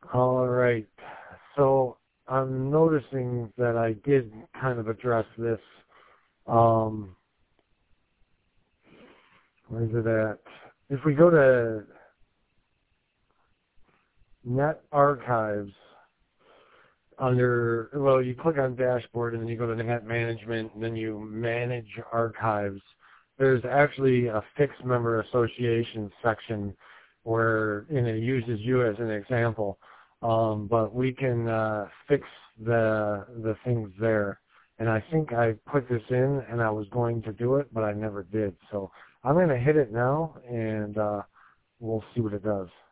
All right. So I'm noticing that I did kind of address this. Um, where is it at? If we go to Net Archives, you click on Dashboard and then you go to Net Management and then you Manage Archives. There's actually a Fixed Member Association section where it uses you as an example. But we can fix the things there. And I think I put this in and I was going to do it, but I never did. So I'm going to hit it now and we'll see what it does.